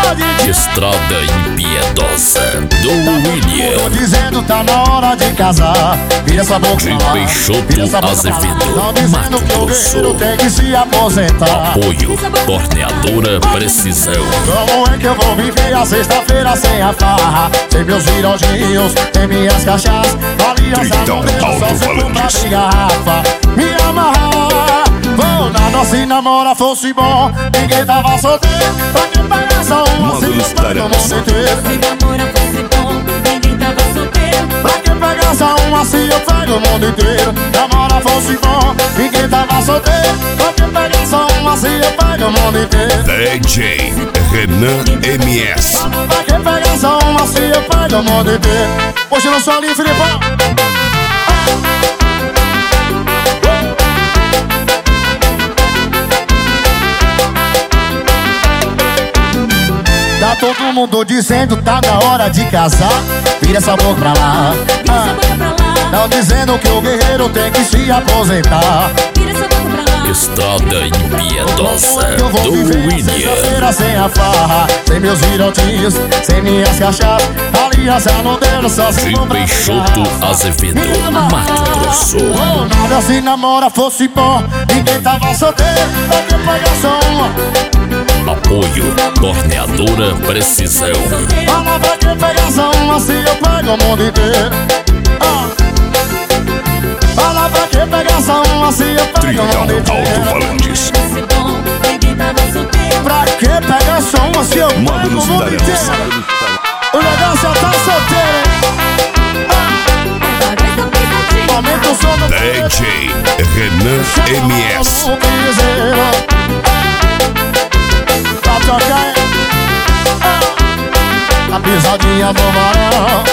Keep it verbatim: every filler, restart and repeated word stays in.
Estrada impiedosa do William. Tô dizendo tá na hora de casar. Vira essa boca De pra lá, Peixoto vira essa boca pra lá. Azevedo, Tão dizendo Mato que o Grosso. guerreiro tem que se aposentar. Apoio Torneadora Precisão. Como é que eu vou viver a sexta-feira sem a farra? Sem meus virodinhos, sem minhas cachaças. Aliança Tritão no dedo, só se comprar Alto-Falantes. de garrafa. Me amarrar, vou na nossa e namora fosse bom. Ninguém tava solteiro, pra que pagar só uma Manda se nos eu pego o mundo inteiro? Se namora fosse bom, ninguém tava solteiro. Pra que pagar só uma se eu pego o mundo inteiro? Namora fosse bom, ninguém tava solteiro. Pra que pagar só uma se eu pego o mundo inteiro? D J Renan M S. Pra que pegar só uma se eu pego o mundo inteiro? Hoje eu não sou ali, Filipão. Tá todo mundo dizendo tá na hora de casar. Vira essa boca pra lá. Vira essa boca pra lá. Tão dizendo que o guerreiro tem que se aposentar. Vira essa boca pra lá. Estrada impiedosa Eu vou do viver William. sexta-feira sem a farra, sem meus virotinhos, sem minhas cachaças. Aliança no dedo, só se De comprar de Peixoto garrafa. Azevedo, Mato Grosso. Oh, nada se namora fosse bom, ninguém tava solteiro, pra que pagar só uma? Apoio Torneadora Precisão. Fala pra que pegar só uma se eu pego o mundo inteiro? Ah. Fala pra que pegar só uma se eu pego o Tritão mundo inteiro? Alto-Falantes. Fosse bom, ninguém tava solteiro. Pra que pegar só uma se eu Manda pego o nos mundo talhões. inteiro? O negócio é tá solteiro, hein? Ah. Agora essa pisadinha. Aumenta o som do D J Renan M S. no piseiro. Pra tocar, hein? Ah. A pisadinha do varão.